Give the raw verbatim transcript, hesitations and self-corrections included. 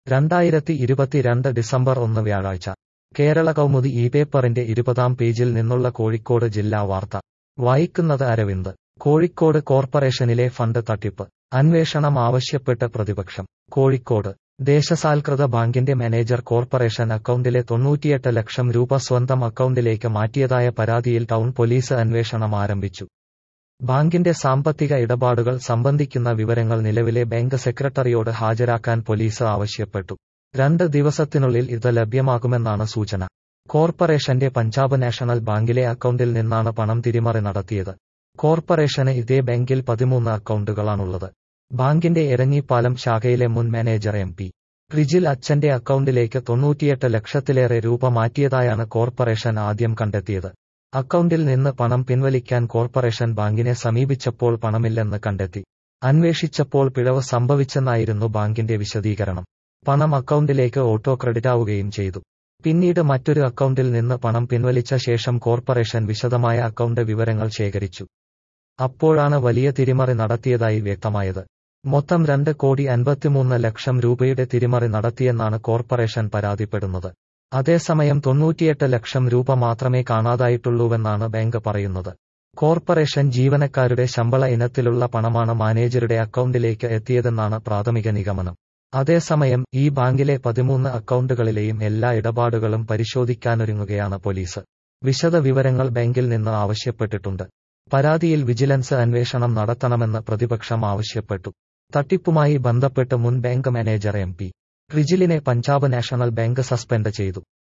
രണ്ടായിരത്തി ഇരുപത്തിരണ്ട് ഡിസംബർ ഒന്ന് വ്യാഴാഴ്ച കേരള കൗമുദി ഈ പേപ്പറിന്റെ ഇരുപതാം പേജിൽ നിന്നുള്ള കോഴിക്കോട് ജില്ലാ വാർത്ത വായിക്കുന്നത് അരവിന്ദ്. കോഴിക്കോട് കോർപ്പറേഷനിലെ ഫണ്ട് തട്ടിപ്പ് അന്വേഷണം ആവശ്യപ്പെട്ട് പ്രതിപക്ഷം. കോഴിക്കോട് ദേശസാൽകൃത ബാങ്കിന്റെ മാനേജർ കോർപ്പറേഷൻ അക്കൗണ്ടിലെ തൊണ്ണൂറ്റിയെട്ട് ലക്ഷം രൂപ സ്വന്തം അക്കൗണ്ടിലേക്ക് മാറ്റിയതായ പരാതിയിൽ ടൗൺ പോലീസ് അന്വേഷണം ആരംഭിച്ചു. ബാങ്കിന്റെ സാമ്പത്തിക ഇടപാടുകൾ സംബന്ധിക്കുന്ന വിവരങ്ങൾ നിലവിലെ ബാങ്ക് സെക്രട്ടറിയോട് ഹാജരാക്കാൻ പോലീസ് ആവശ്യപ്പെട്ടു. രണ്ട് ദിവസത്തിനുള്ളിൽ ഇത് ലഭ്യമാകുമെന്നാണ് സൂചന. കോർപ്പറേഷന്റെ പഞ്ചാബ് നാഷണൽ ബാങ്കിലെ അക്കൗണ്ടിൽ നിന്നാണ് പണം തിരിമറി നടത്തിയത്. കോർപ്പറേഷന് ഇതേ ബാങ്കിൽ പതിമൂന്ന് അക്കൗണ്ടുകളാണുള്ളത്. ബാങ്കിന്റെ എരഞ്ഞിപ്പാലം ശാഖയിലെ മുൻ മാനേജർ എം പി റിജിൽ അച്ഛന്റെ അക്കൗണ്ടിലേക്ക് തൊണ്ണൂറ്റിയെട്ട് ലക്ഷത്തിലേറെ രൂപ മാറ്റിയതായാണ് കോർപ്പറേഷൻ ആദ്യം കണ്ടെത്തിയത്. അക്കൗണ്ടിൽ നിന്ന് പണം പിൻവലിക്കാൻ കോർപ്പറേഷൻ ബാങ്കിനെ സമീപിച്ചപ്പോൾ പണമില്ലെന്ന് കണ്ടെത്തി. അന്വേഷിച്ചപ്പോൾ പിഴവ് സംഭവിച്ചെന്നായിരുന്നു ബാങ്കിന്റെ വിശദീകരണം. പണം അക്കൗണ്ടിലേക്ക് ഓട്ടോ ക്രെഡിറ്റാവുകയും ചെയ്തു. പിന്നീട് മറ്റൊരു അക്കൗണ്ടിൽ നിന്ന് പണം പിൻവലിച്ച ശേഷം കോർപ്പറേഷൻ വിശദമായ അക്കൗണ്ട് വിവരങ്ങൾ ശേഖരിച്ചു. അപ്പോഴാണ് വലിയ തിരിമറി നടത്തിയതായി വ്യക്തമായത്. മൊത്തം രണ്ട് കോടി അൻപത്തിമൂന്ന് ലക്ഷം രൂപയുടെ തിരിമറി നടത്തിയെന്നാണ് കോർപ്പറേഷൻ പരാതിപ്പെടുന്നത്. അതേസമയം തൊണ്ണൂറ്റിയെട്ട് ലക്ഷം രൂപ മാത്രമേ കാണാതായിട്ടുള്ളൂവെന്നാണ് ബാങ്ക് പറയുന്നത്. കോർപ്പറേഷൻ ജീവനക്കാരുടെ ശമ്പള ഇനത്തിലുള്ള പണമാണ് മാനേജരുടെ അക്കൗണ്ടിലേക്ക് എത്തിയതെന്നാണ് പ്രാഥമിക നിഗമനം. അതേസമയം ഈ ബാങ്കിലെ പതിമൂന്ന് അക്കൗണ്ടുകളിലെയും എല്ലാ ഇടപാടുകളും പരിശോധിക്കാനൊരുങ്ങുകയാണ് പോലീസ്. വിശദ വിവരങ്ങൾ ബാങ്കിൽ നിന്ന് ആവശ്യപ്പെട്ടിട്ടുണ്ട്. പരാതിയിൽ വിജിലൻസ് അന്വേഷണം നടത്തണമെന്ന് പ്രതിപക്ഷം ആവശ്യപ്പെട്ടു. തട്ടിപ്പുമായി ബന്ധപ്പെട്ട് മുൻ ബാങ്ക് മാനേജർ എം പി റിജിലിനെ പഞ്ചാബ് നാഷണൽ ബാങ്ക് സസ്പെൻഡ് ചെയ്തു.